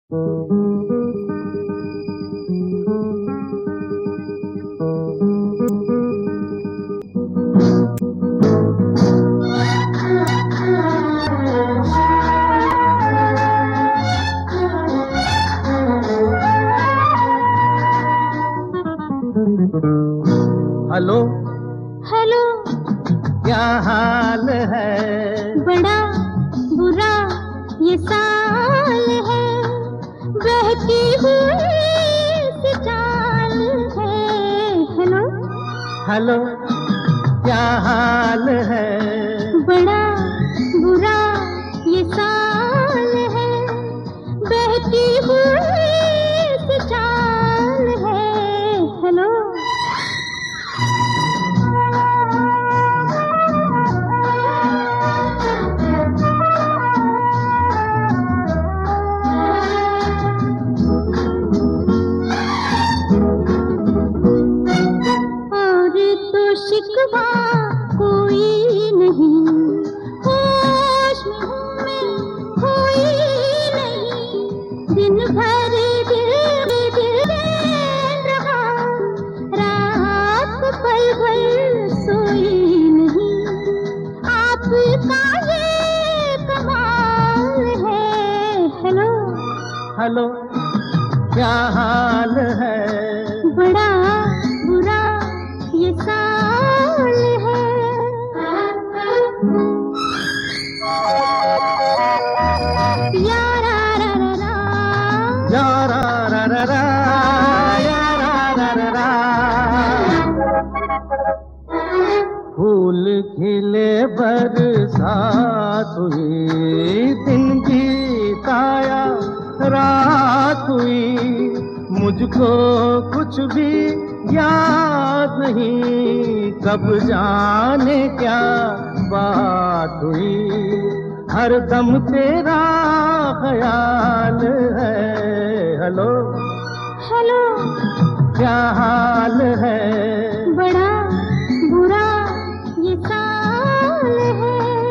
Hello hello, क्या हाल है? बड़ा बुरा ये साल है, बहती हुई सी चाल है। हेलो हेलो, क्या हाल है? बड़ा बुरा ये साल है, बहती हुई सी चाल है। हेलो शिकवा कोई नहीं, होश में हूँ मैं कोई नहीं, दिन भर दिल रहा, रात पल भर सोई नहीं, आपका ये कमाल है। हेलो हेलो, क्या हाल है? बड़ा बुरा ये साल है। यारा रा रा रा, यारा रा रा रा, यारा रा रा रा। फूल खिले बरसात हुई, दिन बीताया रात हुई, मुझको कुछ भी याद नहीं, कब जाने क्या बात हुई, हर दम तेरा ख्याल है। हेलो हेलो, क्या हाल है? बड़ा बुरा ये साल है।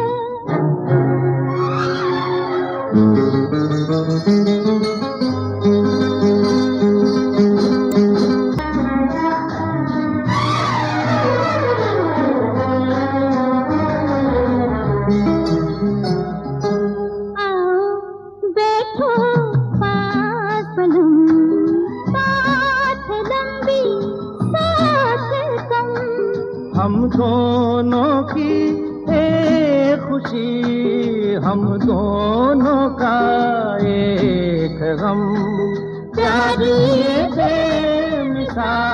हम दोनों की एक खुशी, हम दोनों का एक गम, प्यारी बेमिसाल